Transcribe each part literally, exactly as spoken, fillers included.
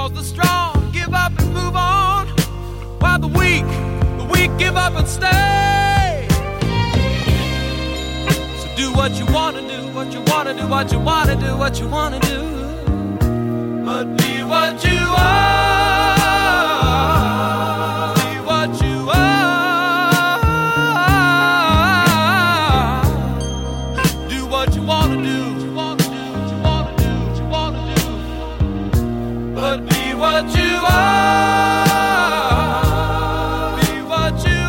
'Cause the strong give up and move on, while the weak, the weak give up and stay. So do what you wanna do, what you wanna do, what you wanna do, what you wanna do. But be what you are. Be what you are. Do what you wanna do. But be what you are. Be what you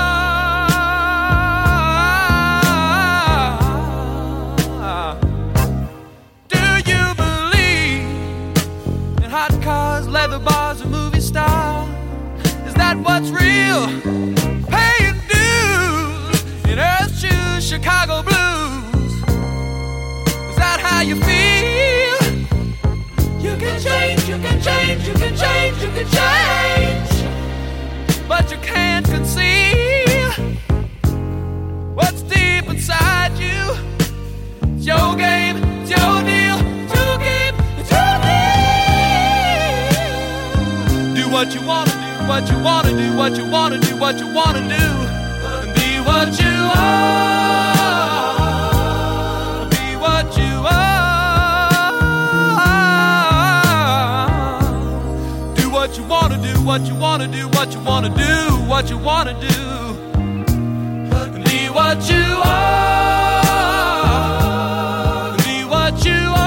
are. Do you believe in hot cars, leather bars, and movie stars? Is that what's real? Paying dues in earth shoes, Chicago blues. Is that how you feel? You can change, you can change, you can change, you can change, but you can't conceal what's deep inside you. It's your game, it's your deal, it's your game, it's your deal. Do what you wanna do, what you wanna do, what you wanna do, what you wanna do, and be what you are. Be what you are. What you wanna do, what you wanna do, what you wanna do, what you wanna do. Be what you are. Be what you are.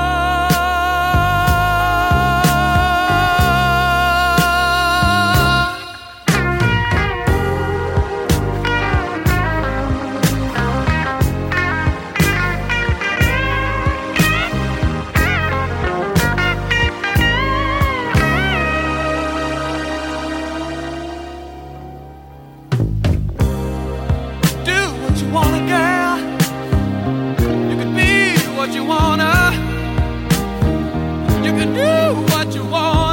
Wanna, girl, you can be what you wanna, you can do what you want.